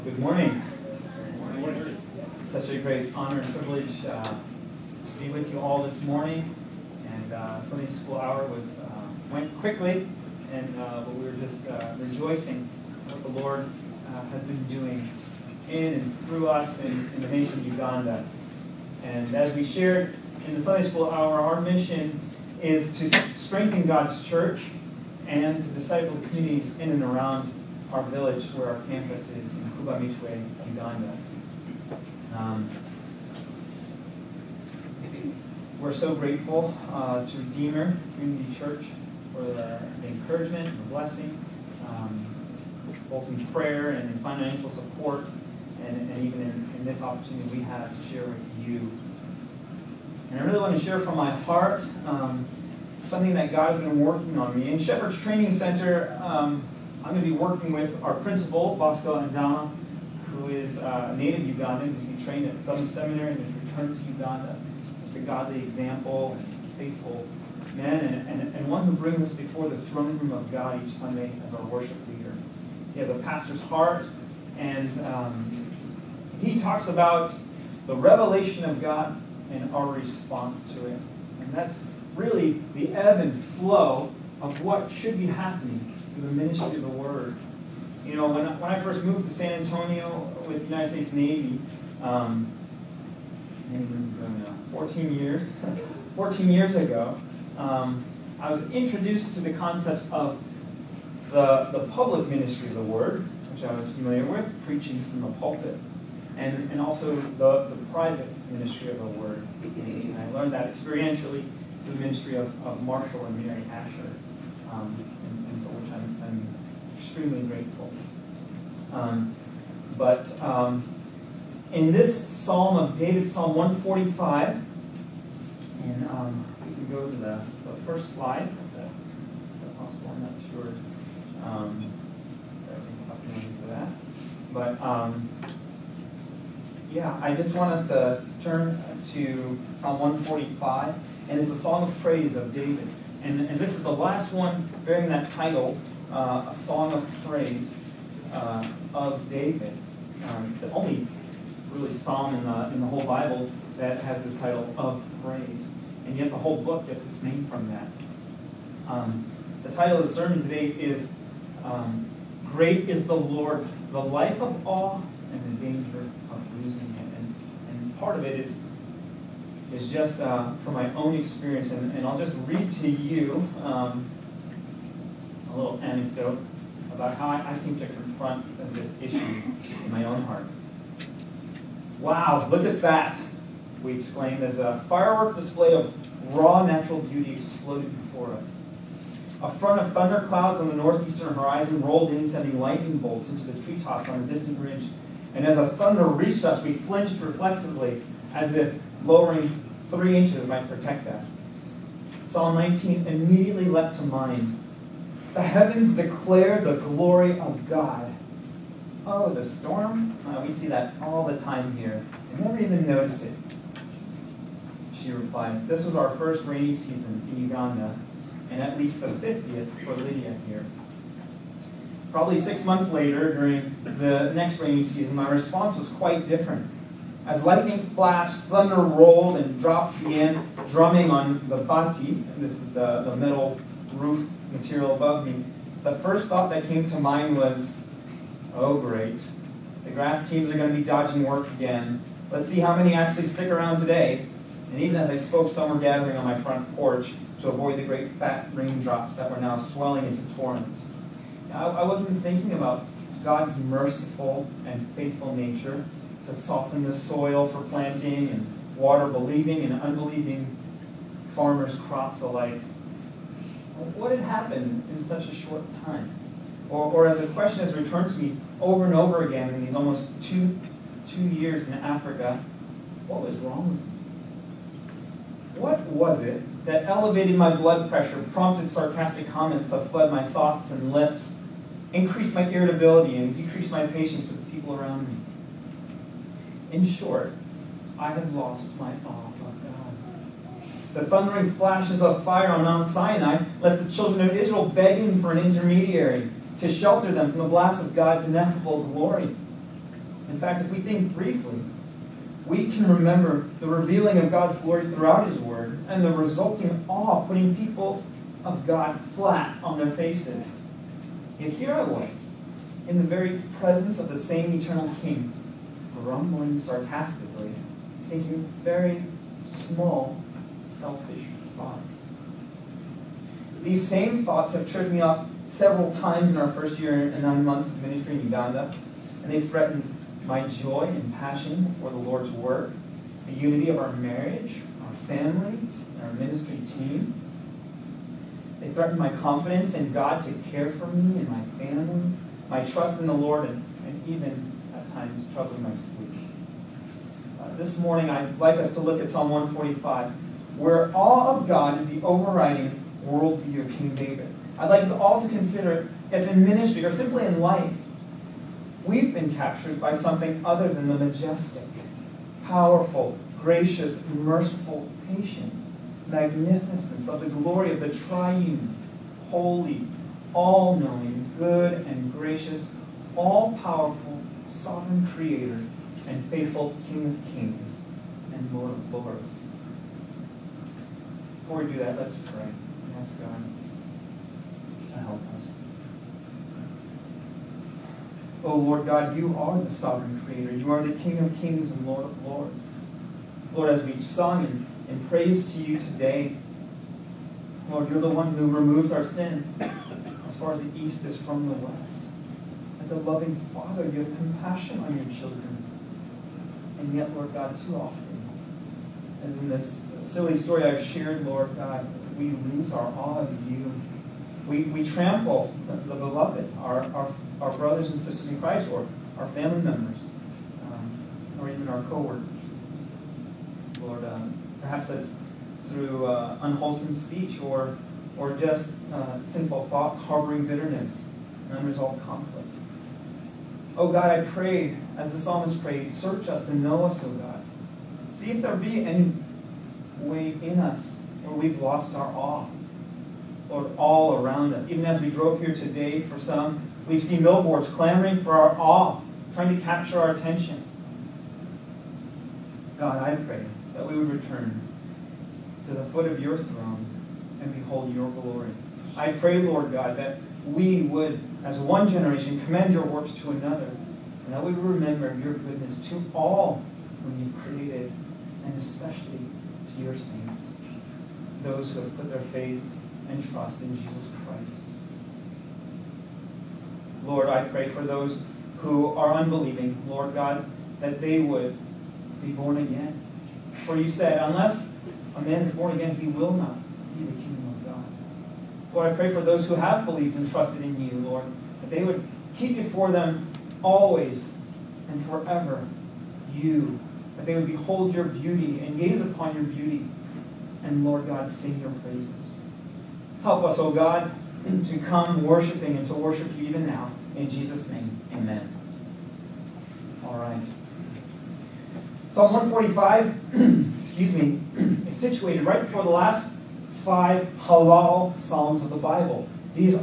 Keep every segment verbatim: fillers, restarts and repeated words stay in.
Good morning. Good morning. Such a great honor and privilege uh, to be with you all this morning. And uh, Sunday school hour was uh, went quickly, and uh, but we were just uh, rejoicing what the Lord uh, has been doing in and through us in, in the nation of Uganda. And as we shared in the Sunday school hour, our mission is to strengthen God's church and to disciple communities in and around our village where our campus is in Kubamitwe, Uganda. Um, we're so grateful uh, to Redeemer Community Church for the, the encouragement and the blessing, um, both in prayer and in financial support, and, and even in, in this opportunity we have to share with you. And I really want to share from my heart um, something that God has been working on me. In Shepherd's Training Center, um, I'm going to be working with our principal, Bosco Andama, who is uh, a native Ugandan, who's been trained at Southern Seminary and has returned to Uganda. He's a godly example and faithful man, and, and, and one who brings us before the throne room of God each Sunday as our worship leader. He has a pastor's heart, and um, he talks about the revelation of God and our response to it. And that's really the ebb and flow of what should be happening through the ministry of the Word. You know, when I, when I first moved to San Antonio with the United States Navy, um, fourteen years, fourteen years ago, um, I was introduced to the concepts of the the public ministry of the Word, which I was familiar with, preaching from the pulpit, and and also the, the private ministry of the Word. And I learned that experientially through the ministry of, of Marshall and Mary Asher. Um, I'm, I'm extremely grateful. Um, but um, in this Psalm of David, Psalm one forty-five, and um, we can go to the, the first slide, if that's, if that's possible. I'm not sure. Um, I can do that. But um, yeah, I just want us to turn to Psalm one forty-five, and it's a song of praise of David. And, and this is the last one bearing that title, uh, a song of praise uh, of David. Um, it's the only really psalm in the, in the whole Bible that has this title of praise. And yet the whole book gets its name from that. Um, the title of the sermon today is um, Great is the Lord, the life of awe and the danger of losing Him. And, and part of it is is just uh, from my own experience, and, and I'll just read to you um, a little anecdote about how I, I came to confront this issue in my own heart. Wow, look at that, we exclaimed as a firework display of raw natural beauty exploded before us. A front of thunderclouds on the northeastern horizon rolled in, sending lightning bolts into the treetops on a distant ridge. And as the thunder reached us, we flinched reflexively, as if lowering three inches might protect us. Psalm nineteen immediately leapt to mind. The heavens declare the glory of God. Oh, the storm? Uh, we see that all the time here. I never even noticed it. She replied, this was our first rainy season in Uganda, and at least the fiftieth for Lydia here. Probably six months later, during the next rainy season, my response was quite different. As lightning flashed, thunder rolled, and drops began drumming on the bati, and this is the, the metal roof material above me, the first thought that came to mind was, oh great, the grass teams are going to be dodging work again. Let's see how many actually stick around today. And even as I spoke, some were gathering on my front porch to avoid the great fat raindrops that were now swelling into torrents. I, I wasn't thinking about God's merciful and faithful nature to soften the soil for planting and water believing and unbelieving farmers' crops alike. What had happened in such a short time? Or, or as the question has returned to me over and over again in these almost two, two years in Africa, what was wrong with me? What was it that elevated my blood pressure, prompted sarcastic comments to flood my thoughts and lips, increased my irritability, and decreased my patience with the people around me? In short, I had lost my awe of God. The thundering flashes of fire on Mount Sinai left the children of Israel begging for an intermediary to shelter them from the blast of God's ineffable glory. In fact, if we think briefly, we can remember the revealing of God's glory throughout His Word and the resulting awe putting people of God flat on their faces. Yet here I was, in the very presence of the same eternal King, grumbling sarcastically, thinking very small, selfish thoughts. These same thoughts have tripped me up several times in our first year and nine months of ministry in Uganda, and they threatened my joy and passion for the Lord's work, the unity of our marriage, our family, and our ministry team. They threatened my confidence in God to care for me and my family, my trust in the Lord, and, and even at times troubling my sleep. Uh, this morning, I'd like us to look at Psalm one forty-five, where awe of God is the overriding worldview of King David. I'd like us all to consider if in ministry or simply in life, we've been captured by something other than the majestic, powerful, gracious, merciful, patient magnificence of the glory of the triune, holy, all-knowing, good and gracious, all-powerful, sovereign Creator and faithful King of kings and Lord of lords. Before we do that, let's pray and ask God to help us. Oh Lord God, you are the sovereign Creator. You are the King of kings and Lord of lords. Lord, as we've sung and in praise to you today, Lord, you're the one who removes our sin as far as the east is from the west. Like a loving Father, you have compassion on your children. And yet, Lord God, too often, as in this silly story I've shared, Lord God, we lose our awe of you. We, we trample the, the beloved, our, our, our brothers and sisters in Christ, or our family members, um, or even our co-workers. Lord, um, perhaps that's through uh, unwholesome speech or or just uh, sinful thoughts, harboring bitterness and unresolved conflict. Oh God, I pray, as the psalmist prayed, search us and know us, oh God. See if there be any way in us where we've lost our awe. Lord, all around us. Even as we drove here today, for some, we've seen billboards clamoring for our awe, trying to capture our attention. God, I pray that we would return to the foot of your throne and behold your glory. I pray, Lord God, that we would, as one generation, commend your works to another, and that we would remember your goodness to all whom you've created, and especially to your saints, those who have put their faith and trust in Jesus Christ. Lord, I pray for those who are unbelieving, Lord God, that they would be born again. For you said, unless a man is born again, he will not see the kingdom of God. Lord, I pray for those who have believed and trusted in you, Lord, that they would keep before them always and forever you, that they would behold your beauty and gaze upon your beauty, and Lord God, sing your praises. Help us, O God, to come worshiping and to worship you even now. In Jesus' name, amen. All right. Psalm one forty-five, excuse me, is situated right before the last five halal psalms of the Bible. These,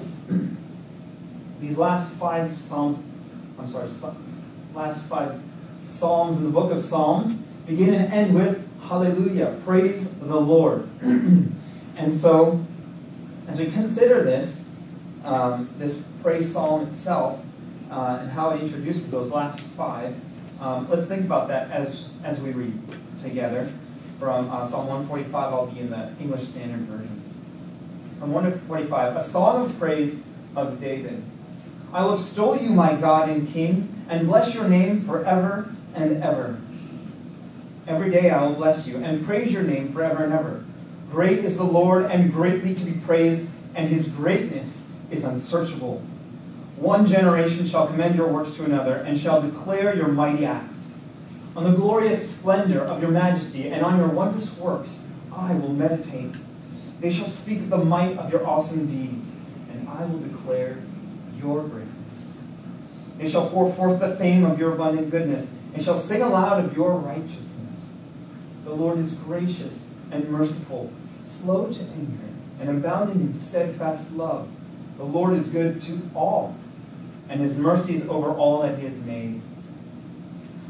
these last five psalms, I'm sorry, last five psalms in the book of Psalms begin and end with hallelujah, praise the Lord. And so, as we consider this, um, this praise psalm itself, uh, and how it introduces those last five, um, let's think about that as, as we read together from uh, Psalm one forty-five. I'll be in the English Standard Version. Psalm one forty-five, a song of praise of David. I will extol you, my God and King, and bless your name forever and ever. Every day I will bless you and praise your name forever and ever. Great is the Lord and greatly to be praised, and his greatness is unsearchable. One generation shall commend your works to another and shall declare your mighty acts. On the glorious splendor of your majesty and on your wondrous works I will meditate. They shall speak of the might of your awesome deeds, and I will declare your greatness. They shall pour forth the fame of your abundant goodness, and shall sing aloud of your righteousness. The Lord is gracious and merciful, slow to anger, and abounding in steadfast love. The Lord is good to all, and his mercy is over all that he has made.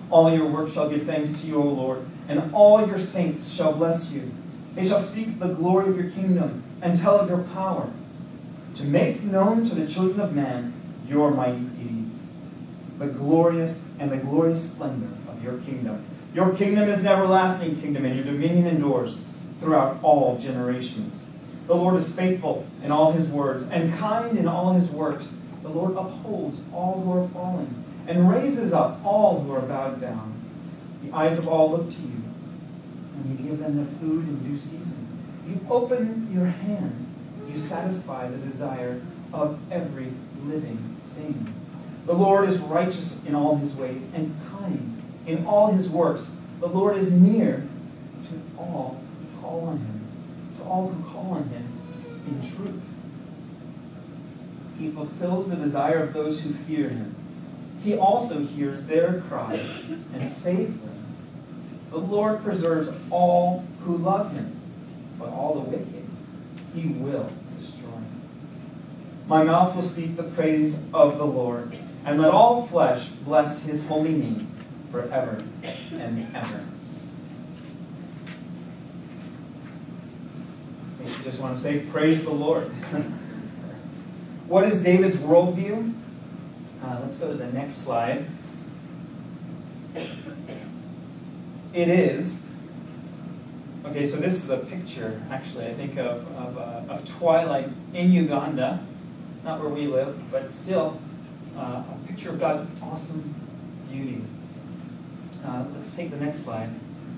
All your work shall give thanks to you, O Lord, and all your saints shall bless you. They shall speak the glory of your kingdom and tell of your power, to make known to the children of man your mighty deeds, the glorious and the glorious splendor of your kingdom. Your kingdom is an everlasting kingdom, and your dominion endures throughout all generations. The Lord is faithful in all his words and kind in all his works. The Lord upholds all who are fallen and raises up all who are bowed down. The eyes of all look to you, and you give them their food in due season. You open your hand, you satisfy the desire of every living thing. The Lord is righteous in all his ways and kind in all his works. The Lord is near to all who call on him, to all who call on him in truth. He fulfills the desire of those who fear him. He also hears their cry and saves them. The Lord preserves all who love him, but all the wicked he will destroy. My mouth will speak the praise of the Lord, and let all flesh bless his holy name forever and ever. I just want to say, praise the Lord. What is David's worldview? Uh, let's go to the next slide. It is, okay, so this is a picture, actually, I think, of, of, uh, of twilight in Uganda. Not where we live, but still uh, a picture of God's awesome beauty. Uh, let's take the next slide.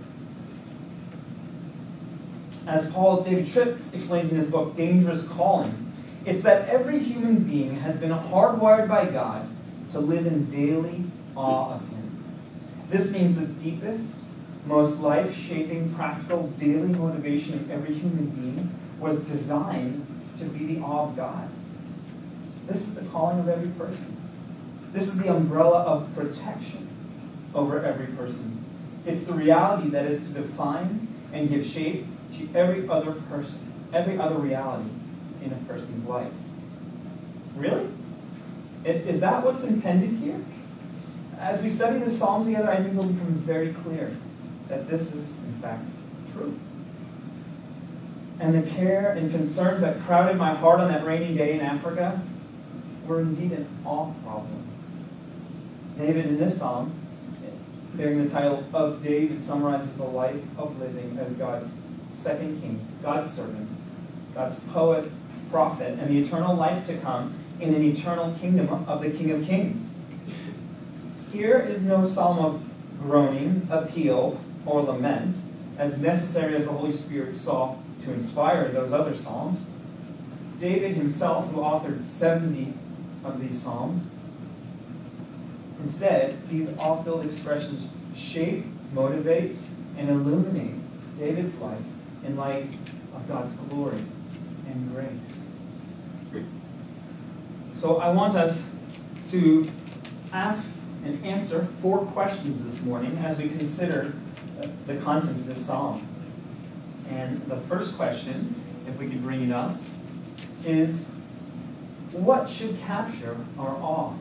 As Paul David Tripp explains in his book, Dangerous Calling, it's that every human being has been hardwired by God to live in daily awe of him. This means the deepest, most life-shaping, practical, daily motivation of every human being was designed to be the awe of God. This is the calling of every person. This is the umbrella of protection over every person. It's the reality that is to define and give shape to every other person, every other reality in a person's life. Really? Is that what's intended here? As we study this psalm together, I think it'll become very clear that this is, in fact, true. And the care and concerns that crowded my heart on that rainy day in Africa were indeed an awe problem. David, in this psalm, bearing the title of David, summarizes the life of living as God's second king, God's servant, God's poet, prophet, and the eternal life to come in an eternal kingdom of the King of Kings. Here is no psalm of groaning, appeal, or lament, as necessary as the Holy Spirit saw to inspire those other psalms. David himself, who authored seventy of these psalms, instead, these awe-filled expressions shape, motivate, and illuminate David's life in light of God's glory and grace. So I want us to ask and answer four questions this morning as we consider the content of this psalm. And the first question, if we could bring it up, is what should capture our awe?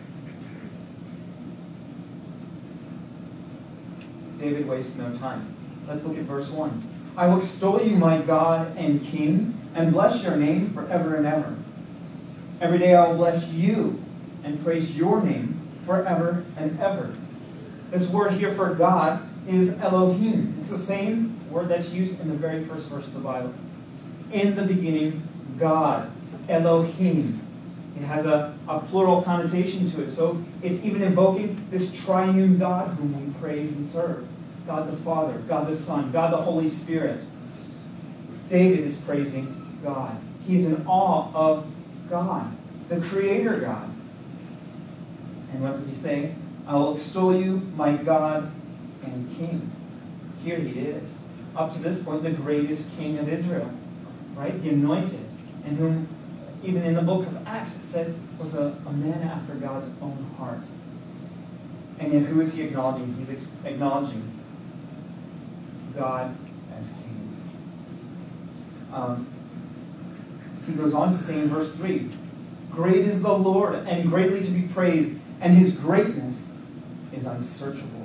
David wastes no time. Let's look at verse one. I will extol you, my God and King, and bless your name forever and ever. Every day I will bless you and praise your name forever and ever. This word here for God is Elohim. It's the same word that's used in the very first verse of the Bible. In the beginning, God, Elohim. It has a, a plural connotation to it. So it's even invoking this triune God whom we praise and serve. God the Father, God the Son, God the Holy Spirit. David is praising God. He's in awe of God, the Creator God. And what does he say? I will extol you, my God and King. Here he is. Up to this point, the greatest king of Israel. Right? The anointed. And whom, even in the book of Acts, it says was a, a man after God's own heart. And yet who is he acknowledging? He's ex- acknowledging God as King. Um, he goes on to say in verse three, great is the Lord and greatly to be praised, and his greatness is unsearchable.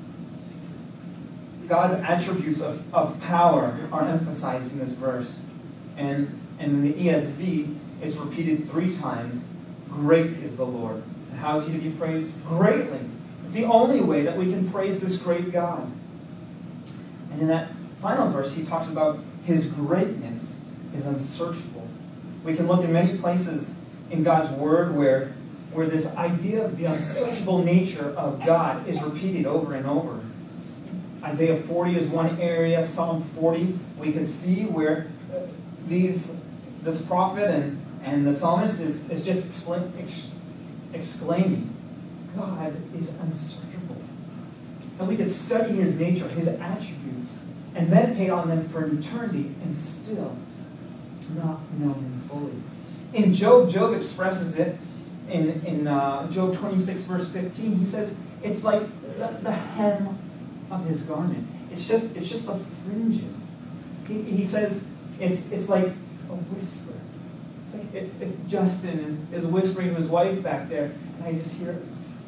God's attributes of, of power are emphasized in this verse. And, and in the E S V, it's repeated three times. Great is the Lord. And how is he to be praised? Greatly. It's the only way that we can praise this great God. And in that final verse, he talks about his greatness is unsearchable. We can look in many places in God's Word where, where this idea of the unsearchable nature of God is repeated over and over. Isaiah forty is one area. Psalm forty, we can see where these this prophet and, and the psalmist is, is just exclaim, ex, exclaiming, God is unsearchable. And we could study his nature, his attributes, and meditate on them for eternity and still not know him fully. In Job, Job expresses it in, in uh, Job twenty-six, verse fifteen. He says, it's like the, the hem of his garment. It's just it's just the fringes. He, he says it's it's like a whisper. It's like if, if Justin is, is whispering to his wife back there, and I just hear it.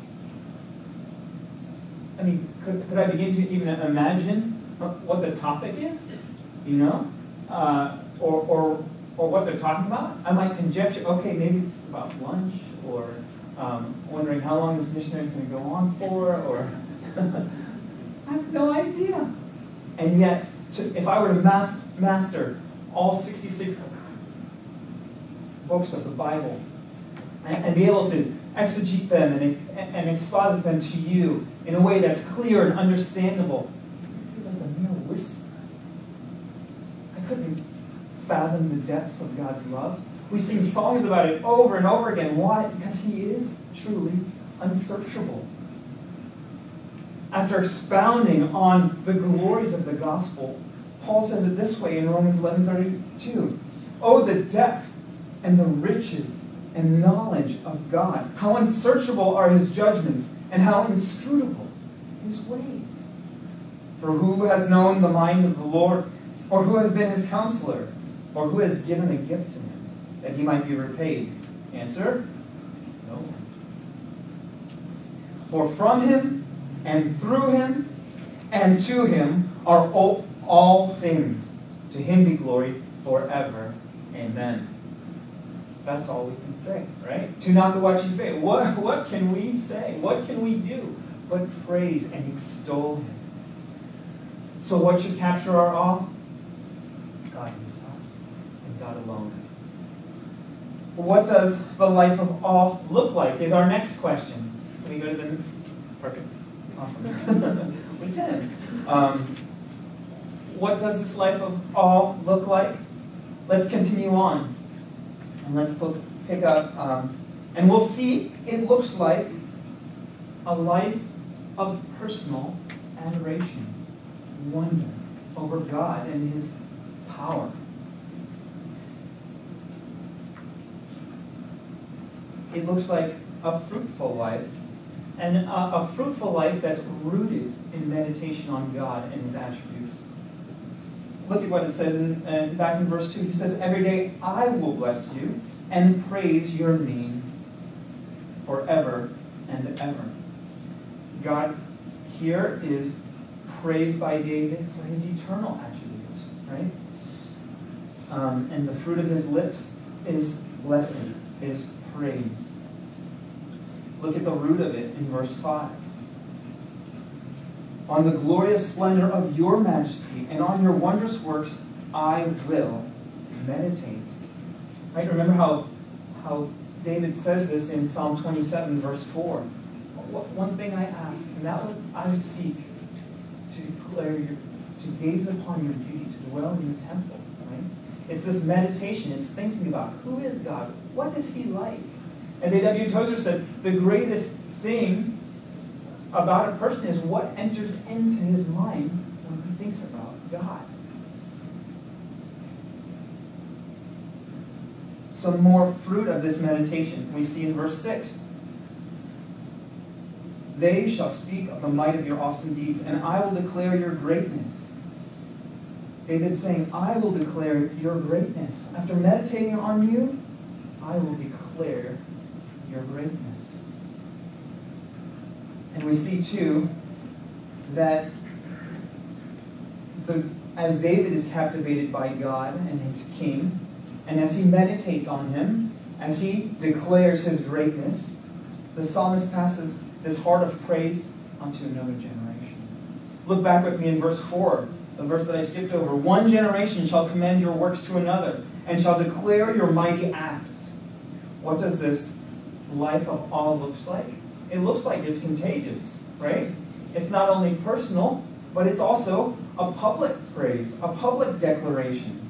I mean, could, could I begin to even imagine what the topic is? You know? Uh, or, or or what they're talking about? I might conjecture, okay, maybe it's about lunch, or um, wondering how long this missionary is going to go on for, or I have no idea. And yet, to, if I were to mas- master all sixty-six books of the Bible and, and be able to exegete them and, and exposit them to you in a way that's clear and understandable, I feel like a mere whisper. I couldn't fathom the depths of God's love. We sing songs about it over and over again. Why? Because he is truly unsearchable. After expounding on the glories of the gospel, Paul says it this way in Romans eleven thirty-two. Oh, the depth and the riches and knowledge of God. How unsearchable are his judgments, and how inscrutable his ways. For who has known the mind of the Lord, or who has been his counselor, or who has given a gift to him, that he might be repaid? Answer, no one. For from him, and through him, and to him are all, all things. To him be glory forever. Amen. That's all we can say, right? To not watch his face. What, what can we say? What can we do but praise and extol him? So what should capture our awe? God himself and God alone. What does the life of awe look like is our next question. Can we go to the... Perfect. Awesome. We can. Um, what does this life of awe look like? Let's continue on. And let's look, pick up. Um, and we'll see it looks like a life of personal adoration, wonder over God and his power. It looks like a fruitful life, and a, a fruitful life that's rooted in meditation on God and his attributes. Look at what it says in, uh, back in verse two. He says, every day I will bless you and praise your name forever and ever. God here is praised by David for his eternal attributes, right? Um, and the fruit of his lips is blessing, is praise. Look at the root of it in verse five. On the glorious splendor of your majesty and on your wondrous works I will meditate. Right? Remember how, how David says this in Psalm twenty-seven, verse four. One thing I ask, and that would I would seek to declare your, to gaze upon your beauty, to dwell in your temple. Right? It's this meditation. It's thinking about who is God? What is he like? As A W Tozer said, the greatest thing about a person is what enters into his mind when he thinks about God. Some more fruit of this meditation we see in verse six. They shall speak of the might of your awesome deeds, and I will declare your greatness. David's saying, I will declare your greatness. After meditating on you, I will declare your greatness. And we see, too, that the, as David is captivated by God and his king, and as he meditates on him, as he declares his greatness, the psalmist passes this heart of praise onto another generation. Look back with me in verse four, the verse that I skipped over. One generation shall commend your works to another, and shall declare your mighty acts. What does this life of awe look like? It looks like it's contagious, right? It's not only personal, but it's also a public praise, a public declaration.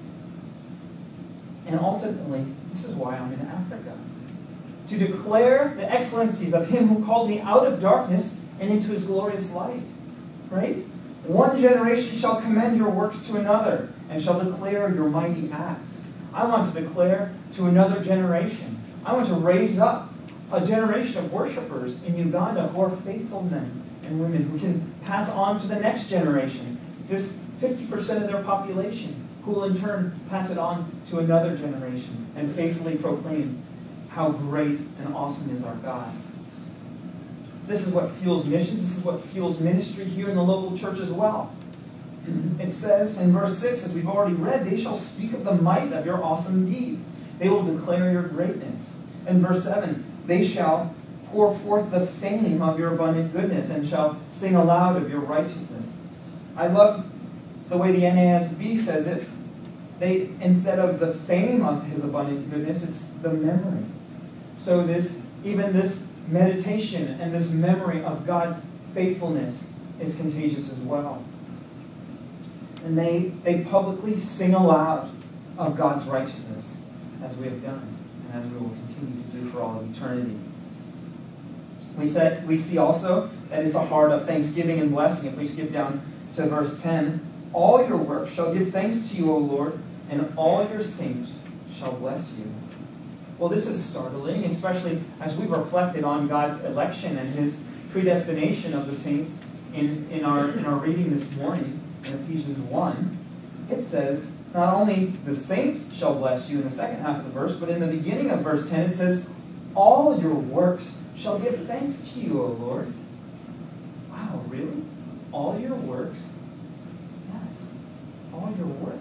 And ultimately, this is why I'm in Africa. To declare the excellencies of him who called me out of darkness and into his glorious light. Right? One generation shall commend your works to another, and shall declare your mighty acts. I want to declare to another generation. I want to raise up a generation of worshipers in Uganda who are faithful men and women who can pass on to the next generation this fifty percent of their population, who will in turn pass it on to another generation and faithfully proclaim how great and awesome is our God. This is what fuels missions. This is what fuels ministry here in the local church as well. It says in verse six, as we've already read, they shall speak of the might of your awesome deeds. They will declare your greatness. In verse seven, they shall pour forth the fame of your abundant goodness and shall sing aloud of your righteousness. I love the way the N A S B says it. They, instead of the fame of his abundant goodness, it's the memory. So this, even this meditation and this memory of God's faithfulness is contagious as well. And they, they publicly sing aloud of God's righteousness, as we have done, and as we will continue to do for all of eternity. We said we see also that it's a heart of thanksgiving and blessing. If we skip down to verse ten, all your works shall give thanks to you, O Lord, and all your saints shall bless you. Well, this is startling, especially as we've reflected on God's election and his predestination of the saints in, in, our, in our reading this morning in Ephesians one. It says, not only the saints shall bless you in the second half of the verse, but in the beginning of verse ten it says, all your works shall give thanks to you, O Lord. Wow, really? All your works? Yes, all your works.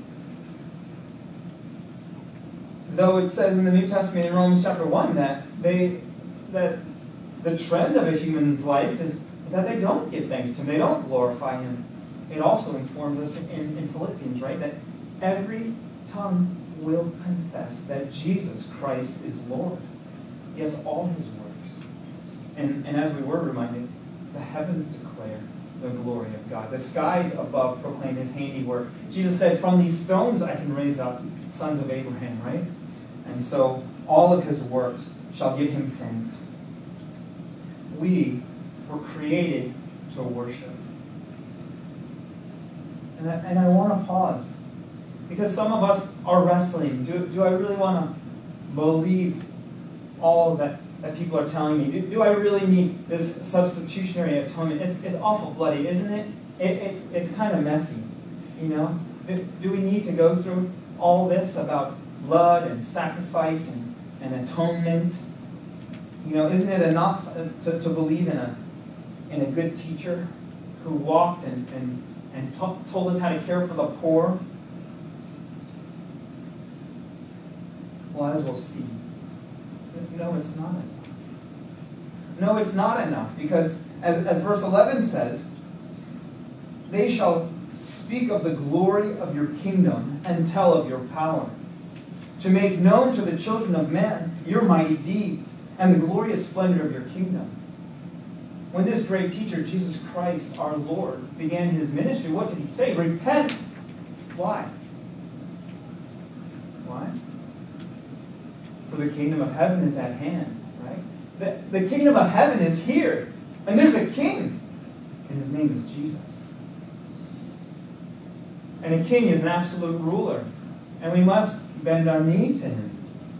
Though it says in the New Testament in Romans chapter one that they that the trend of a human's life is that they don't give thanks to him, they don't glorify him. It also informs us in, in Philippians, right, that every tongue will confess that Jesus Christ is Lord. Yes, all his works. And, and as we were reminded, the heavens declare the glory of God. The skies above proclaim his handiwork. Jesus said, from these stones I can raise up sons of Abraham, right? And so all of his works shall give him thanks. We were created to worship. And I, and I want to pause, because some of us are wrestling. Do, do I really want to believe all that, that people are telling me? Do, do I really need this substitutionary atonement? It's, it's awful bloody, isn't it? it it's, it's kind of messy, you know? Do, do we need to go through all this about blood and sacrifice and, and atonement? You know, isn't it enough to, to believe in a in a good teacher who walked and, and, and t- told us how to care for the poor? Well, as we'll see, no, it's not enough. No, it's not enough, because as, as verse eleven says, they shall speak of the glory of your kingdom and tell of your power, to make known to the children of men your mighty deeds and the glorious splendor of your kingdom. When this great teacher, Jesus Christ, our Lord, began his ministry, what did he say? Repent. Why? Why? For the kingdom of heaven is at hand, right? The, the kingdom of heaven is here, and there's a king, and his name is Jesus. And a king is an absolute ruler, and we must bend our knee to him.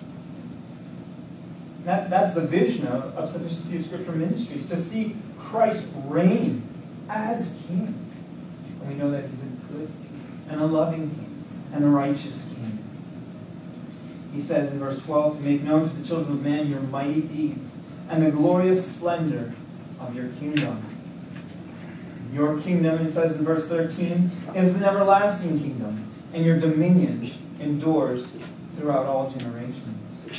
That, that's the vision of, of Sufficiency of Scripture Ministries, to see Christ reign as king. And we know that he's a good and a loving king and a righteous king. He says in verse twelve, to make known to the children of man your mighty deeds and the glorious splendor of your kingdom. Your kingdom, it says in verse thirteen, is an everlasting kingdom, and your dominion endures throughout all generations.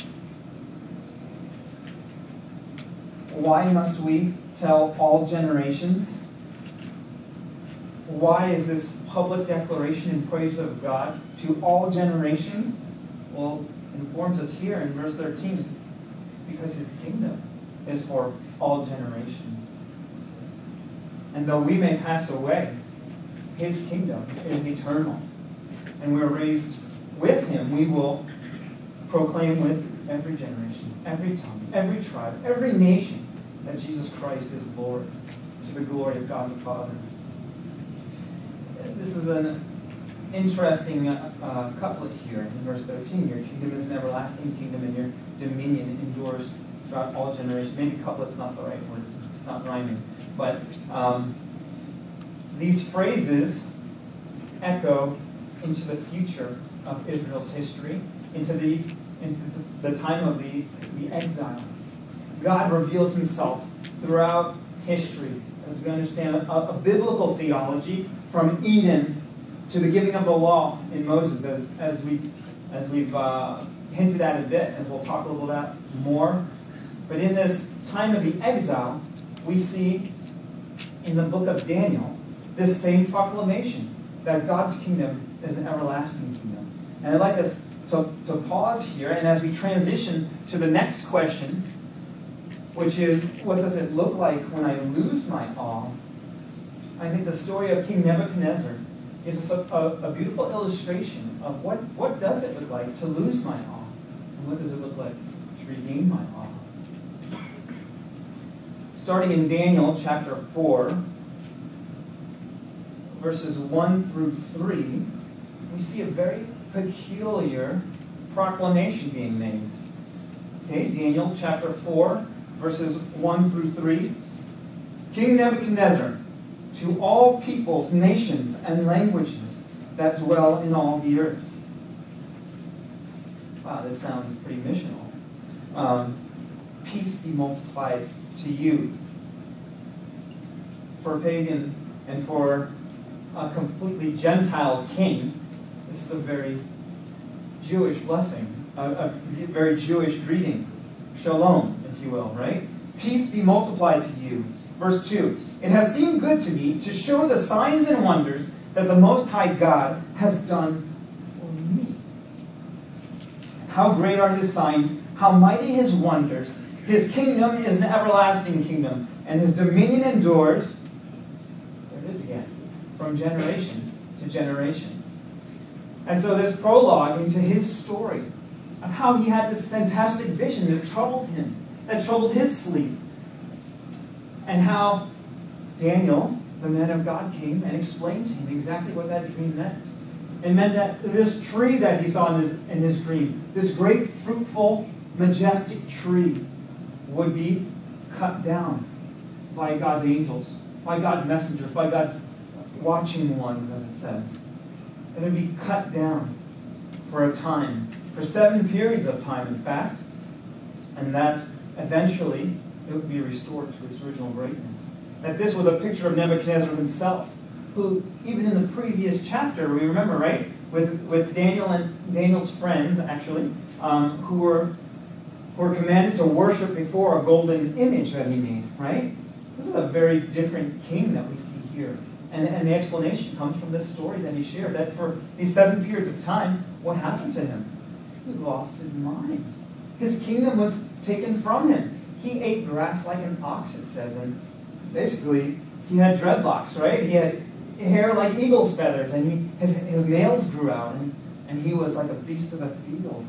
Why must we tell all generations? Why is this public declaration in praise of God to all generations? Well, it informs us here in verse thirteen, because his kingdom is for all generations. And though we may pass away, his kingdom is eternal. And we're raised with him. We will proclaim with every generation, every tongue, every tribe, every nation that Jesus Christ is Lord, to the glory of God the Father. This is an interesting uh, uh, couplet here in verse thirteen. Your kingdom is an everlasting kingdom, and your dominion endures throughout all generations. Maybe couplet's not the right word. It's not rhyming. But um, these phrases echo into the future of Israel's history, into the, into the time of the, the exile. God reveals himself throughout history, as we understand a, a biblical theology from Eden to the giving of the law in Moses, as, as, we, as we've uh, hinted at a bit, as we'll talk a little about more. But in this time of the exile, we see in the book of Daniel this same proclamation that God's kingdom is an everlasting kingdom. And I'd like us to, to pause here, and as we transition to the next question, which is, what does it look like when I lose my awe? I think the story of King Nebuchadnezzar gives us a, a, a beautiful illustration of what, what does it look like to lose my awe, and what does it look like to regain my awe. Starting in Daniel chapter four, verses one through three, we see a very peculiar proclamation being made. Okay, Daniel chapter four, verses one through three. King Nebuchadnezzar, to all peoples, nations, and languages that dwell in all the earth. Wow, this sounds pretty missional. Um, peace be multiplied to you. For a pagan and for a completely Gentile king, this is a very Jewish blessing, a, a very Jewish greeting. Shalom, if you will, right? Peace be multiplied to you. Verse two, it has seemed good to me to show the signs and wonders that the Most High God has done for me. How great are his signs, how mighty his wonders. His kingdom is an everlasting kingdom, and his dominion endures, there it is again, from generation to generation. And so this prologue into his story of how he had this fantastic vision that troubled him, that troubled his sleep, and how Daniel, the man of God, came and explained to him exactly what that dream meant. It meant that this tree that he saw in his, in his dream, this great, fruitful, majestic tree, would be cut down by God's angels, by God's messengers, by God's watching ones, as it says. It would be cut down for a time, for seven periods of time, in fact, and that eventually it would be restored to its original greatness. That this was a picture of Nebuchadnezzar himself, who, even in the previous chapter, we remember, right, with, with Daniel and Daniel's friends, actually, um, who were who were commanded to worship before a golden image that he made, right? This is a very different king that we see here. And, and the explanation comes from this story that he shared, that for these seven periods of time, what happened to him? He lost his mind. His kingdom was taken from him. He ate grass like an ox, it says, and basically, he had dreadlocks, right? He had hair like eagle's feathers, and he, his, his nails grew out, and, and he was like a beast of the field.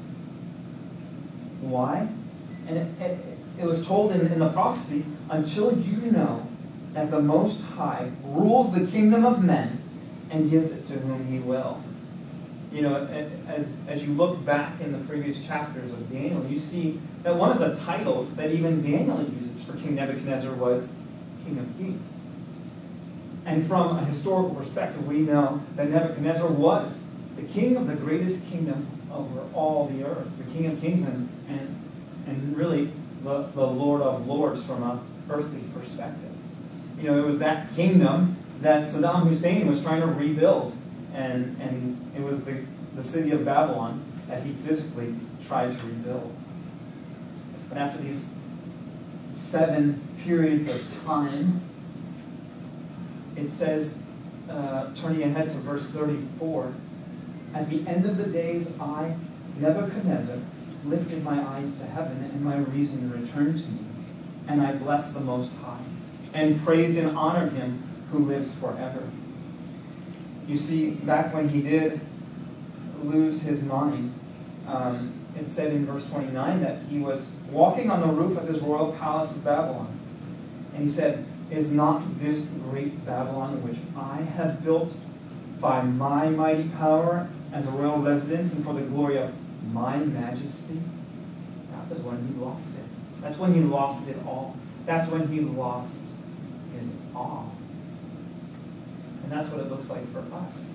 Why? And it, it, it was told in, in the prophecy, until you know that the Most High rules the kingdom of men and gives it to whom he will. You know, as, as you look back in the previous chapters of Daniel, you see that one of the titles that even Daniel uses for King Nebuchadnezzar was King of Kings. And from a historical perspective, we know that Nebuchadnezzar was the king of the greatest kingdom over all the earth, the King of Kings, and and, and really the, the Lord of Lords from a earthly perspective. You know, it was that kingdom that Saddam Hussein was trying to rebuild. And, and it was the, the city of Babylon that he physically tried to rebuild. But after these seven periods of time, it says, uh, turning ahead to verse thirty-four, at the end of the days I, Nebuchadnezzar, lifted my eyes to heaven, and my reason returned to me. And I blessed the Most High, and praised and honored him who lives forever. You see, back when he did lose his mind, um, it said in verse twenty-nine that he was walking on the roof of his royal palace of Babylon. And he said, is not this great Babylon which I have built by my mighty power as a royal residence and for the glory of my majesty? That was when he lost it. That's when he lost it all. That's when he lost his awe. And that's what it looks like for us.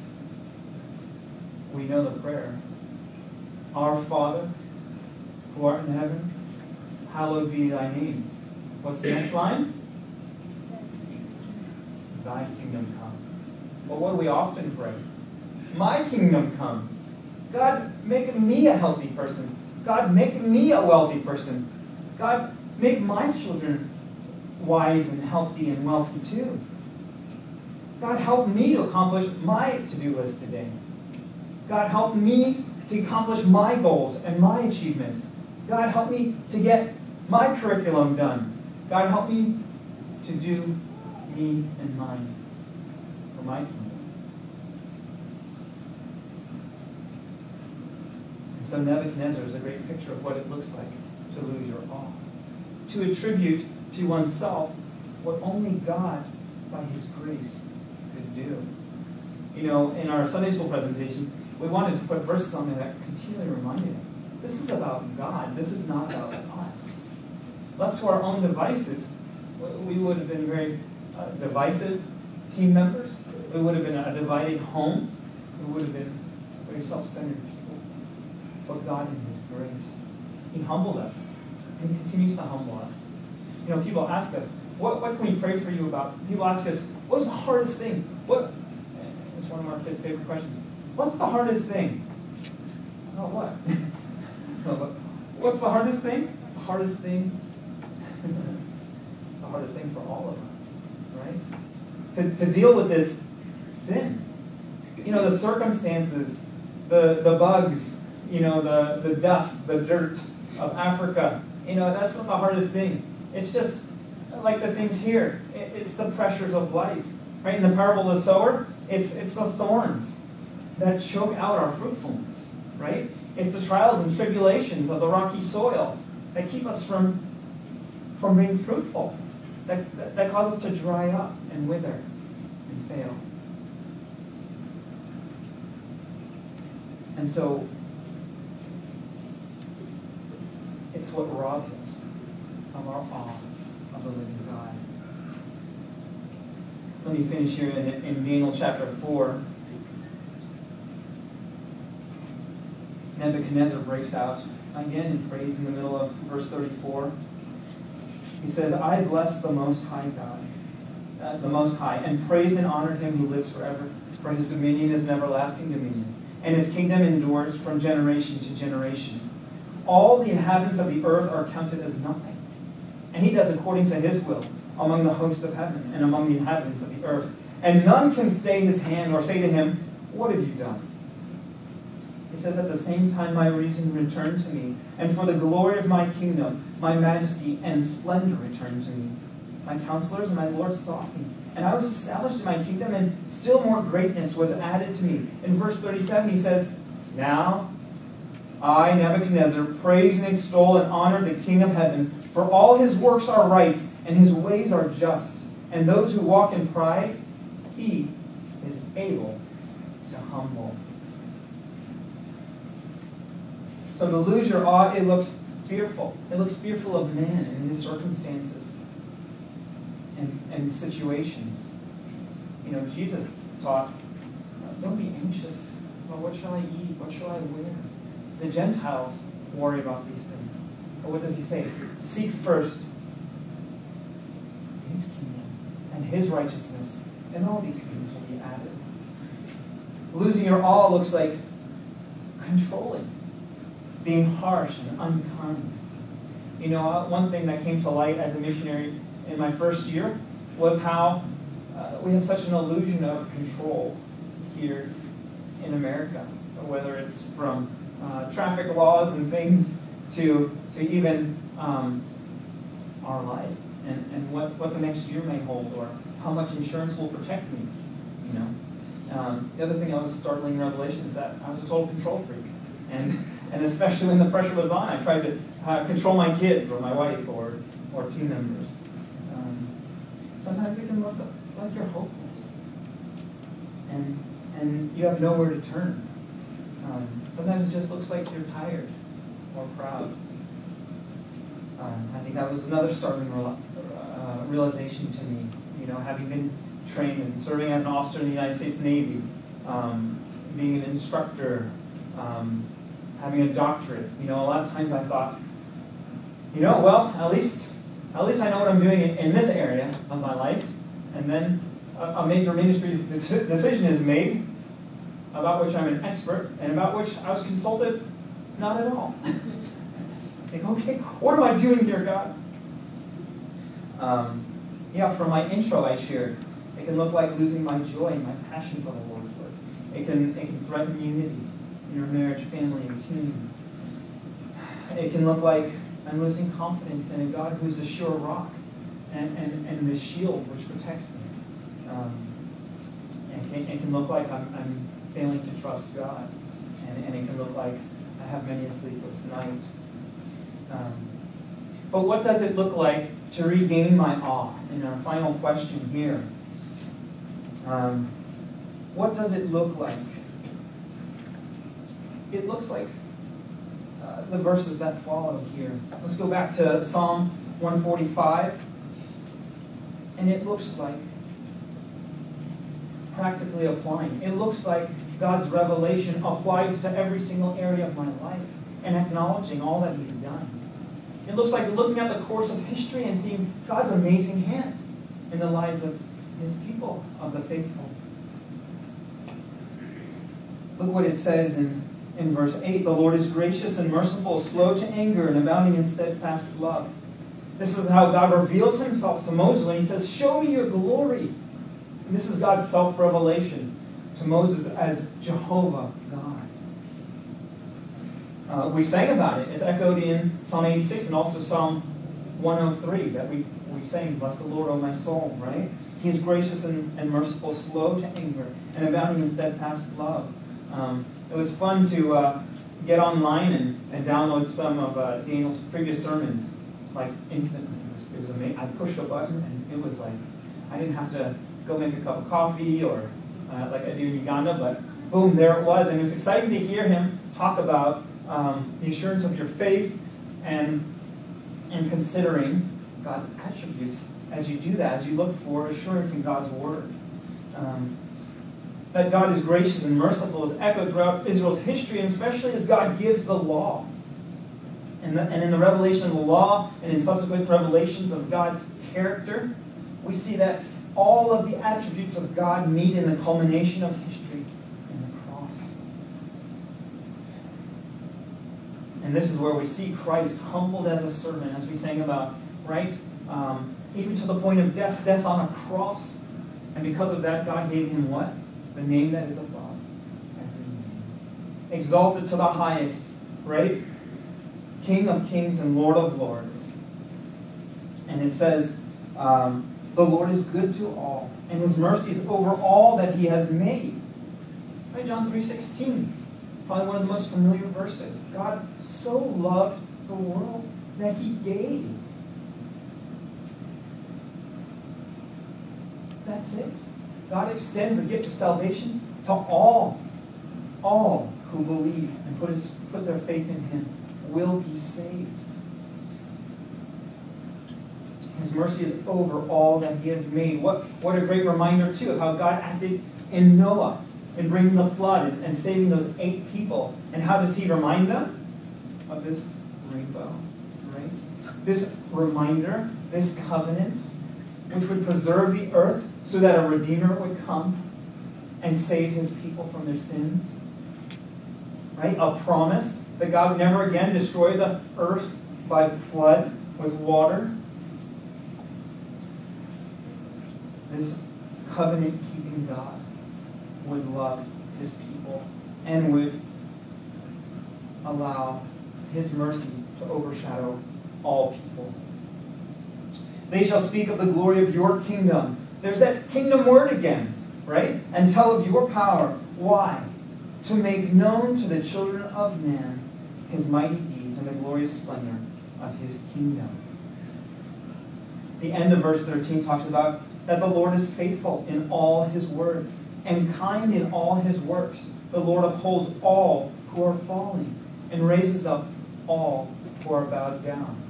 We know the prayer. Our Father, who art in heaven, hallowed be thy name. What's the next line? Thy kingdom come. Well, what do we often pray? My kingdom come. God, make me a healthy person. God, make me a wealthy person. God, make my children wise and healthy and wealthy too. God, help me to accomplish my to-do list today. God, help me to accomplish my goals and my achievements. God, help me to get my curriculum done. God, help me to do me and mine for my kingdom. And so Nebuchadnezzar is a great picture of what it looks like to lose your awe. To attribute to oneself what only God, by His grace, could do. You know, in our Sunday school presentation, we wanted to put verses on there that continually reminded us, this is about God. This is not about us. Left to our own devices, we would have been very uh, divisive team members. We would have been a divided home. We would have been very self-centered people. But God, in His grace, He humbled us. And He continues to humble us. You know, people ask us, what, what can we pray for you about? People ask us, what's the hardest thing? What? It's one of our kids' favorite questions. What's the hardest thing? Oh, what? What's the hardest thing? The hardest thing? It's the hardest thing for all of us, right? To, to deal with this sin. You know, the circumstances, the, the bugs, you know, the, the dust, the dirt of Africa. You know, that's not the hardest thing. It's just like the things here. It, it's the pressures of life. Right? In the parable of the sower, it's, it's the thorns that choke out our fruitfulness. Right? It's the trials and tribulations of the rocky soil that keep us from, from being fruitful, that, that, that cause us to dry up and wither and fail. And so, it's what robs us of our awe of the living God. Let me finish here in, in Daniel chapter four. Nebuchadnezzar breaks out again in praise in the middle of verse thirty-four. He says, I bless the Most High God, uh, the Most High, and praised and honored Him who lives forever, for His dominion is an everlasting dominion, and His kingdom endures from generation to generation. All the inhabitants of the earth are counted as nothing, and He does according to His will among the host of heaven and among the inhabitants of the earth. And none can stay His hand or say to Him, what have you done? It says, at the same time my reason returned to me, and for the glory of my kingdom, my majesty and splendor returned to me. My counselors and my lords sought me, and I was established in my kingdom, and still more greatness was added to me. In verse thirty-seven he says, now I, Nebuchadnezzar, praise and extol and honor the King of heaven, for all His works are right, and His ways are just. And those who walk in pride, He is able to humble. So to lose your awe, it looks fearful. It looks fearful of man and his circumstances and, and situations. You know, Jesus taught, don't be anxious about what shall I eat, what shall I wear. The Gentiles worry about these things. But what does He say? Seek first his kingdom and his righteousness, and all these things will be added. Losing your all looks like controlling, being harsh and unkind. You know, one thing that came to light as a missionary in my first year was how uh, we have such an illusion of control here in America, whether it's from uh, traffic laws and things to to even um, our life and, and what, what the next year may hold, or how much insurance will protect me. You know, um, the other thing I was startling in Revelation is that I was a total control freak, and and especially when the pressure was on, I tried to uh, control my kids or my wife or or team members. Um, sometimes it can look like you're hopeless, and and you have nowhere to turn. Um, sometimes it just looks like you're tired or proud. Um, I think that was another startling real, uh, realization to me. You know, having been trained and serving as an officer in the United States Navy, um, being an instructor, um, having a doctorate. You know, a lot of times I thought, you know, well, at least, at least I know what I'm doing in, in this area of my life, and then a, a major ministry's de- decision is made, about which I'm an expert, and about which I was consulted not at all. Like, okay, what am I doing here, God? Um, yeah, from my intro I shared, it can look like losing my joy and my passion for the Lord's work. It can, it can threaten unity in your marriage, family, and team. It can look like I'm losing confidence in a God who's a sure rock and, and, and the shield which protects me. Um, and it can, it can look like I'm, I'm failing to trust God. And, and it can look like I have many a sleepless night. Um, but what does it look like to regain my awe? And our final question here. Um, what does it look like? It looks like uh, the verses that follow here. Let's go back to Psalm one forty-five. And it looks like practically applying. It looks like God's revelation applied to every single area of my life and acknowledging all that He's done. It looks like looking at the course of history and seeing God's amazing hand in the lives of His people, of the faithful. Look what it says in, in verse eight. The Lord is gracious and merciful, slow to anger, and abounding in steadfast love. This is how God reveals Himself to Moses when He says, show me your glory. And this is God's self-revelation to Moses as Jehovah God. Uh, we sang about it. It's echoed in Psalm eighty-six and also Psalm one oh three that we, we sang, bless the Lord, O my soul, right? He is gracious and, and merciful, slow to anger, and abounding in steadfast love. Um, it was fun to uh, get online and, and download some of uh, Daniel's previous sermons, like instantly. It was, it was amazing. I pushed a button and it was like, I didn't have to go make a cup of coffee or uh, like I do in Uganda, but boom, there it was. And it was exciting to hear him talk about Um, the assurance of your faith and and considering God's attributes as you do that, as you look for assurance in God's Word. Um, that God is gracious and merciful is echoed throughout Israel's history, and especially as God gives the law. And, the, and in the revelation of the law and in subsequent revelations of God's character, we see that all of the attributes of God meet in the culmination of history. And this is where we see Christ humbled as a servant, as we sang about, right? Um, even to the point of death, death on a cross. And because of that, God gave Him what? The name that is above every name. Exalted to the highest, right? King of kings and Lord of lords. And it says, um, the Lord is good to all, and His mercy is over all that He has made. Right? John three sixteen. Probably one of the most familiar verses. God so loved the world that He gave. That's it. God extends the gift of salvation to all. All who believe and put, his, put their faith in Him will be saved. His mercy is over all that He has made. What, what a great reminder, too, of how God acted in Noah in bringing the flood and, and saving those eight people. And how does He remind them? Of this rainbow, right? This reminder, this covenant, which would preserve the earth so that a Redeemer would come and save his people from their sins. Right? A promise that God would never again destroy the earth by flood with water. This covenant-keeping God would love his people and would allow his mercy to overshadow all people. They shall speak of the glory of your kingdom. There's that kingdom word again, right? And tell of your power. Why? To make known to the children of man his mighty deeds and the glorious splendor of his kingdom. The end of verse thirteen talks about that the Lord is faithful in all his words and kind in all his works. The Lord upholds all who are falling and raises up all who are bowed down.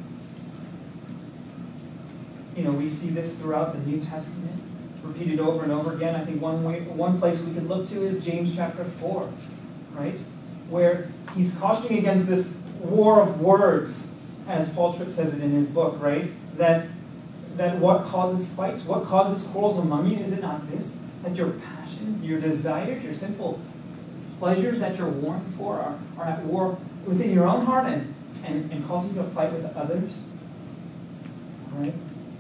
You know, we see this throughout the New Testament, repeated over and over again. I think one way, one place we could look to is James chapter four, right? Where he's cautioning against this war of words, as Paul Tripp says it in his book, right? That that what causes fights, what causes quarrels among you, is it not this? That your passions, your desires, your sinful pleasures that you're warring for are, are at war within your own heart and, and, and cause you to fight with others? Right?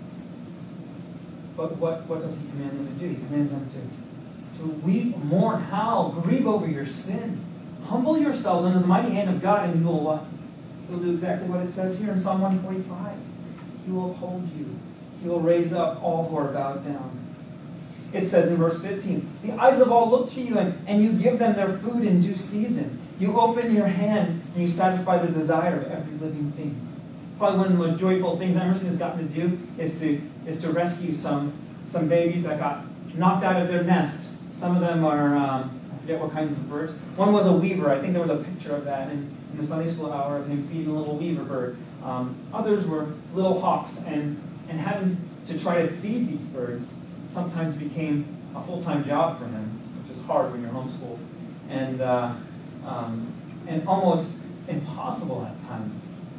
But what, what does he command them to do? He commands them to, to weep, mourn, howl, grieve over your sin. Humble yourselves under the mighty hand of God, and he will what? He will do exactly what it says here in Psalm one forty-five. He will uphold you. He will raise up all who are bowed down. It says in verse fifteen, the eyes of all look to you, and, and you give them their food in due season. You open your hand, and you satisfy the desire of every living thing. Probably one of the most joyful things Emerson has gotten to do is to is to rescue some some babies that got knocked out of their nest. Some of them are, um, I forget what kinds of birds. One was a weaver. I think there was a picture of that in, in the Sunday school hour of him feeding a little weaver bird. Um, others were little hawks, and, and having to try to feed these birds sometimes became a full-time job for him, which is hard when you're homeschooled, and, uh, um, and almost impossible at times.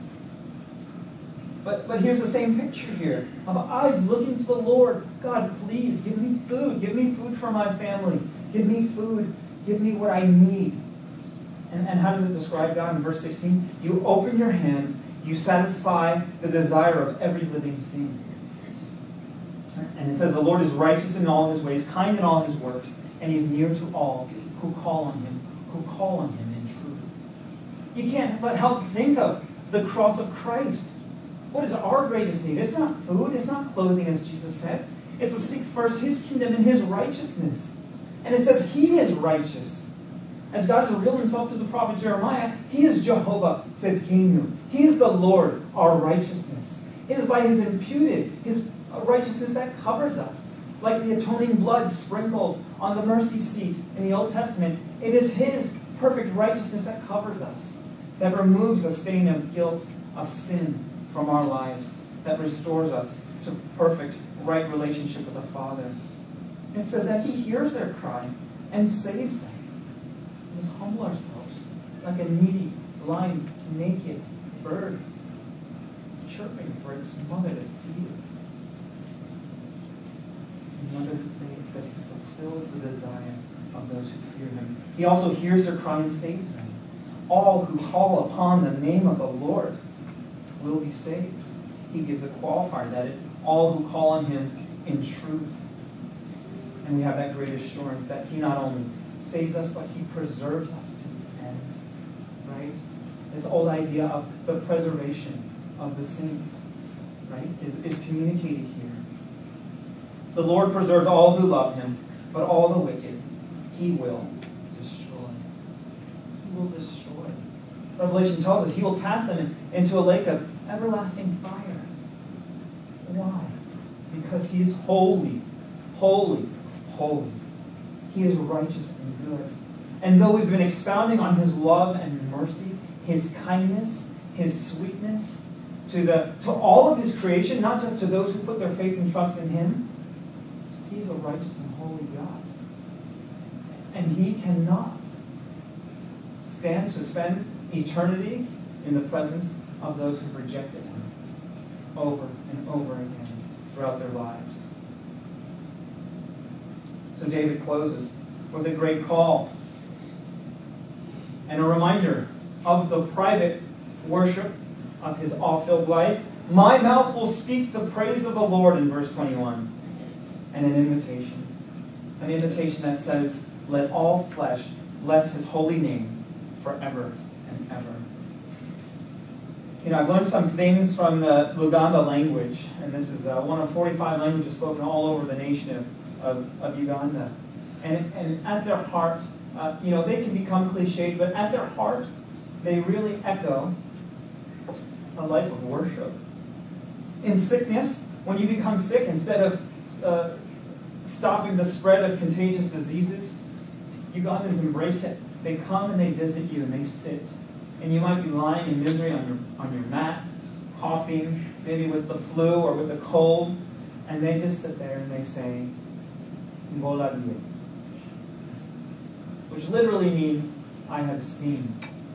But but here's the same picture here of eyes looking to the Lord. God, please give me food. Give me food for my family. Give me food. Give me what I need. And, and how does it describe God in verse sixteen? You open your hand. You satisfy the desire of every living thing. And it says the Lord is righteous in all his ways, kind in all his works, and he's near to all who call on him, who call on him in truth. You can't but help think of the cross of Christ. What is our greatest need? It's not food. It's not clothing, as Jesus said. It's to seek first his kingdom and his righteousness. And it says he is righteous. As God has revealed himself to the prophet Jeremiah, he is Jehovah Tzidkenu. He is the Lord, our righteousness. It is by his imputed, his righteousness that covers us. Like the atoning blood sprinkled on the mercy seat in the Old Testament, it is his perfect righteousness that covers us, that removes the stain of guilt, of sin, from our lives, that restores us to perfect, right relationship with the Father. It says that he hears their cry and saves them. Let us humble ourselves like a needy, blind, naked bird, chirping for its mother to feed it. And what does it say? It says he fulfills the desire of those who fear him. He also hears their cry and saves them. All who call upon the name of the Lord will be saved. He gives a qualifier, that is, all who call on him in truth. And we have that great assurance that he not only saves us, but he preserves us to the end. Right? This old idea of the preservation of the saints, right, is, is communicated here. The Lord preserves all who love him, but all the wicked he will destroy. He will destroy. Revelation tells us he will cast them into a lake of everlasting fire. Why? Because he is holy, holy, holy. He is righteous and good. And though we've been expounding on his love and mercy, his kindness, his sweetness, to the to all of his creation, not just to those who put their faith and trust in him, he is a righteous and holy God. And he cannot stand to spend eternity in the presence of those who've rejected him over and over again throughout their lives. So David closes with a great call and a reminder of the private worship of his awe-filled life. My mouth will speak the praise of the Lord in verse twenty-one. And an invitation. An invitation that says, let all flesh bless his holy name forever and ever. You know, I've learned some things from the Luganda language, and this is uh, one of forty-five languages spoken all over the nation of, of, of Uganda. And, and at their heart, uh, you know, they can become cliched, but at their heart, they really echo a life of worship. In sickness, when you become sick, instead of uh, stopping the spread of contagious diseases, Ugandans embrace it. They come and they visit you and they sit. And you might be lying in misery on your on your mat, coughing, maybe with the flu or with a cold, and they just sit there and they say, Ngola Diye, which literally means, I have seen.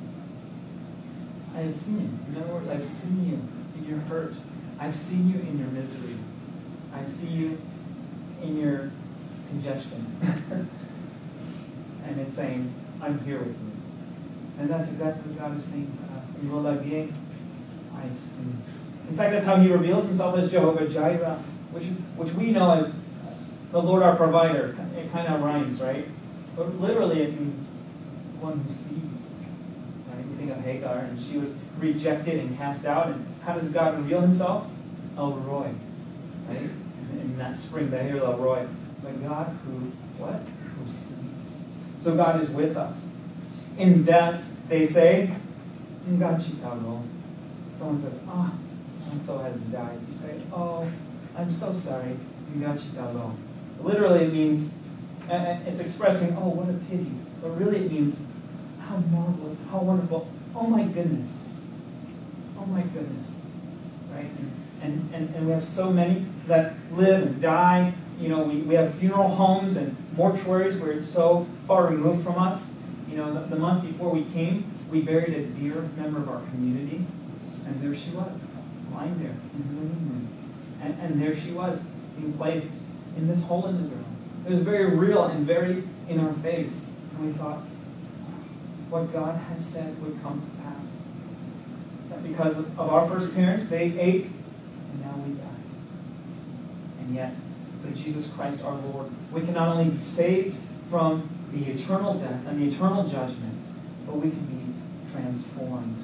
I have seen. In other words, I've seen you in your hurt. I've seen you in your misery. I see you in your congestion. And it's saying, I'm here with you. And that's exactly what God is saying to us. In Ngola Diye, I have seen. In fact, that's how he reveals himself as Jehovah Jireh, which, which we know as the Lord our provider. It kind of rhymes, right? But literally it means one who sees. Right? You think of Hagar, and she was rejected and cast out. And how does God reveal himself? El Roi. Right? In that spring, the Be'er El Roi. The God who, what? Who sees. So God is with us. In death, they say, Ngachitalo. Someone says, ah, oh, so-and-so has died. You say, oh, I'm so sorry. Ngachitalo. Literally it means, it's expressing, oh, what a pity. But really it means, how marvelous, how wonderful. Oh my goodness. Oh my goodness. Right? And, and, and we have so many that live and die. You know, we, we have funeral homes and mortuaries where it's so far removed from us. You know, the, the month before we came, we buried a dear member of our community. And there she was, lying there in the living room. And, and there she was, being placed in this hole in the ground. It was very real and very in our face. And we thought, what God has said would come to pass. That because of our first parents, they ate, and now we die. And yet, through Jesus Christ our Lord, we can not only be saved from the eternal death and the eternal judgment, but we can be transformed.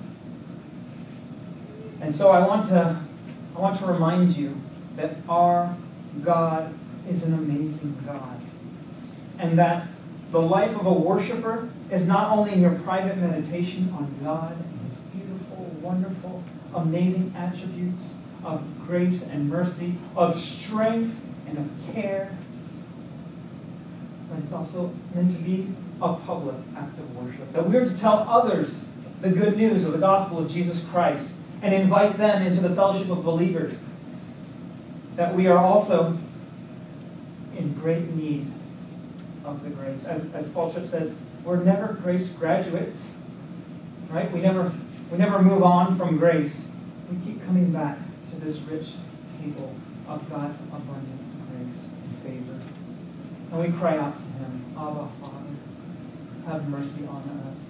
And so I want to, I want to remind you that our God is an amazing God. And that the life of a worshiper is not only in your private meditation on God and his beautiful, wonderful, amazing attributes of grace and mercy, of strength and of care, but it's also meant to be a public act of worship. That we are to tell others the good news of the gospel of Jesus Christ and invite them into the fellowship of believers. That we are also in great need of the grace. As, as Paul Tripp says, we're never grace graduates. Right? We never we never move on from grace. We keep coming back to this rich table of God's abundant grace and favor. And we cry out to him, Abba, Father, have mercy on us.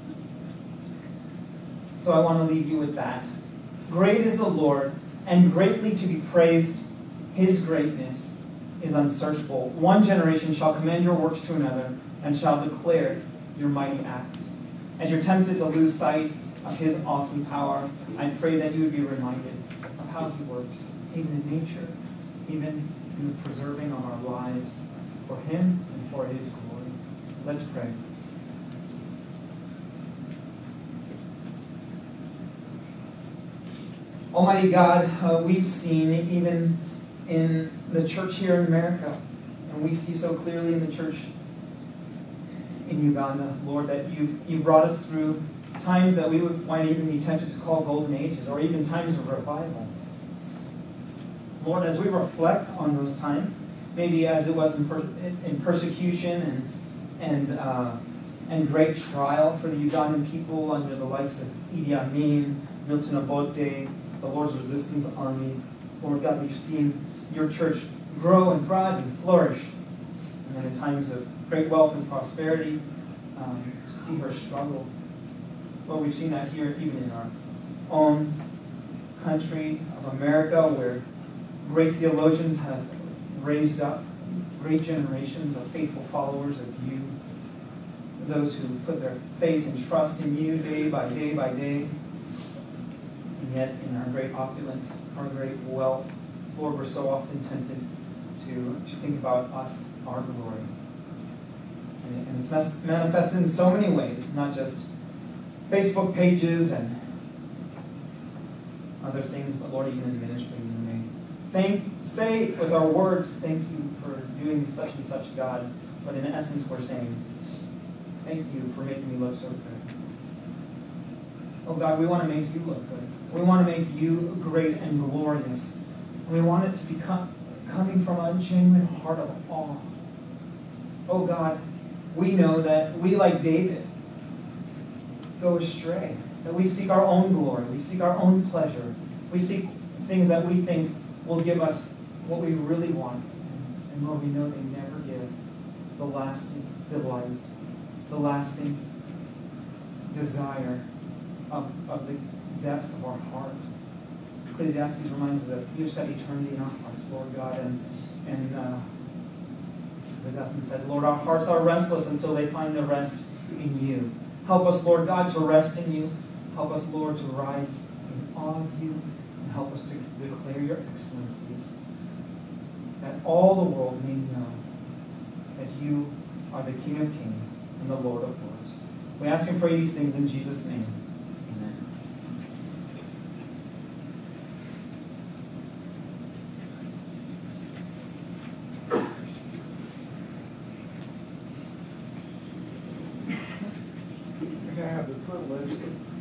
So I want to leave you with that. Great is the Lord, and greatly to be praised. His greatness is unsearchable. One generation shall commend your works to another, and shall declare your mighty acts. As you're tempted to lose sight of his awesome power, I pray that you would be reminded of how he works, even in nature, even in the preserving of our lives, for him and for his glory. Let's pray. Almighty God, uh, we've seen even in the church here in America, and we see so clearly in the church in Uganda, Lord, that you've, you've brought us through times that we would, might even be tempted to call golden ages, or even times of revival. Lord, as we reflect on those times, maybe as it was in, per, in persecution and and uh, and great trial for the Ugandan people under the likes of Idi Amin, Milton Obote, the Lord's Resistance Army, Lord God, we've seen your church grow and thrive and flourish. And and in times of great wealth and prosperity, um, to see her struggle. Lord, we've seen that here even in our own country of America, where great theologians have raised up great generations of faithful followers of you, those who put their faith and trust in you day by day by day. And yet, in our great opulence, our great wealth, Lord, we're so often tempted to, to think about us, our glory. And, and it's mas- manifested in so many ways, not just Facebook pages and other things, but Lord, even in ministry, you may thank, say with our words, thank you for doing such and such, God. But in essence, we're saying, thank you for making me look so good. Oh God, we want to make you look good. We want to make you great and glorious. And we want it to become coming from a genuine heart of awe. Oh God, we know that we, like David, go astray. That we seek our own glory. We seek our own pleasure. We seek things that we think will give us what we really want. And Lord, we know they never give the lasting delight, the lasting desire of, of the depths of our heart. Ecclesiastes reminds us that you have set eternity in our hearts, Lord God, and and uh, Augustine said, Lord, our hearts are restless until they find their rest in you. Help us, Lord God, to rest in you. Help us, Lord, to rise in awe of you, and help us to declare your excellencies, that all the world may know that you are the King of kings and the Lord of lords. We ask and pray these things in Jesus' name. Amen. I have the privilege of